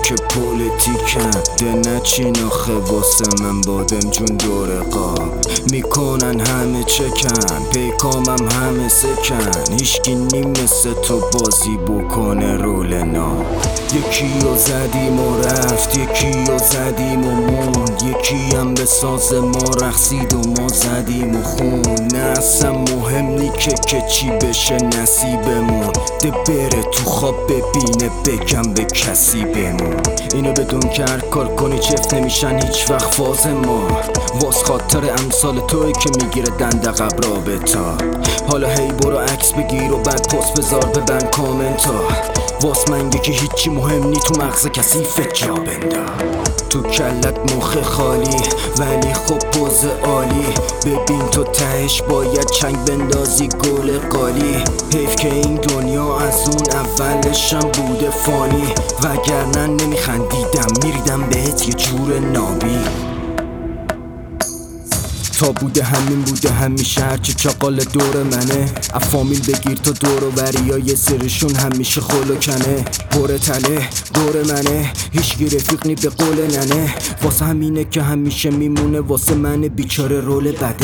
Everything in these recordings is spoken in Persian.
که پولیتیکن ده نچین آخه واسه من بادم جون دور قاب میکنن همه چکن پیکامم همه سکن هیشکی نیم مثل تو بازی بکنه رول نام یکی رو زدیم و رفت یکی رو زدیم و موند یکی هم به ساز ما رقصید و ما زدیم و خون نه اصلا مهم نی که چی بشه نصیبمون ده بره تو خواب ببینه بگم به کسی بمون اینو بدون که هر کار کنی چفت نمیشن هیچ وقت فاز ما واس خاطر امثال توی که میگیره دندقب رابطا حالا هی برو عکس بگیر و بعد پست بذار ببن کامنتا واس من یکی هیچی مهم نی تو مغز کسی فجا بندا تو کلت مخ خالی ولی خب پوز عالی ببین تو تهش باید چنگ بندازی گل قالی حیف که این دنیا از اون اولشم بوده فانی وگرنه نمیخندیدم میریدم بهت یه جور نابی تا بوده همین بوده همیشه هرچی چاقال دور منه افامیل بگیر تا دور و بریا یه سرشون همیشه خلو کنه بره تله دور منه هیچگی رفیق نی به قول ننه واسه همینه که همیشه میمونه واسه من بیچاره رول بده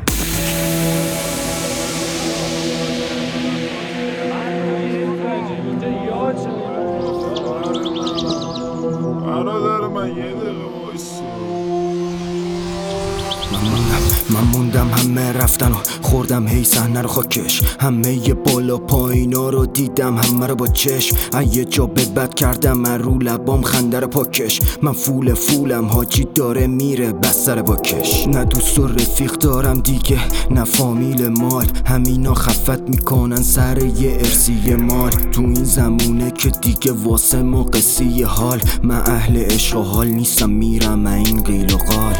من موندم همه رفتن و خوردم هی صحنه رو خاکش همه ی بالا پایینا رو دیدم همه رو با چشم یه جا بد کردم من رو لبام خنده رو پاکش من فولم حاجی داره میره بستر باکش نه دوست و رفیق دارم دیگه نه فامیل مال همینا خفت میکنن سر یه ارسی مال تو این زمونه که دیگه واسه ما قصی حال من اهل عشق و حال نیستم میرم این قیل و قال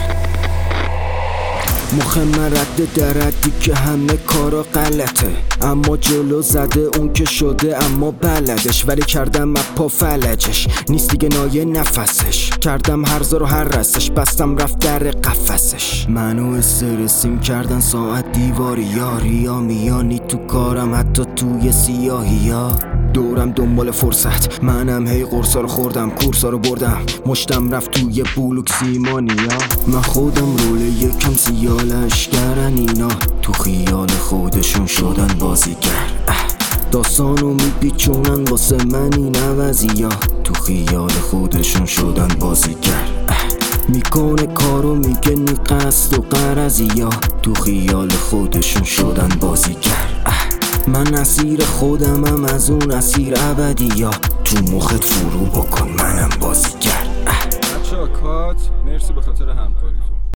مخ من رد دردی که همه کارا غلطه اما جلو زده اون که شده اما بلدش ولی کردم اپا فلجش نیست دیگه نایه نفسش کردم هرزا رو هر رسش بستم رفت در قفسش منو استرسیم کردن ساعت دیواری یا میانی تو کارم حتی توی سیاهی ها دورم دنبال فرصت منم هی قرصا رو خوردم کورسا رو بردم مشتم رفت توی بلوک سیمانیا من خودم رول یکم سیالش کردن اینا تو خیال خودشون شدن بازیگر داستانو میپیچونن واسه من این عوضیا تو خیال خودشون شدن بازیگر میکنه کارو میگه نی قصد و غرضیا تو خیال خودشون شدن بازیگر من اسیر خودمم از اون اسیر ابدیا تو مخت فرو بکن منم بازیگر بچه‌ها کات مرسی به خاطر همکاری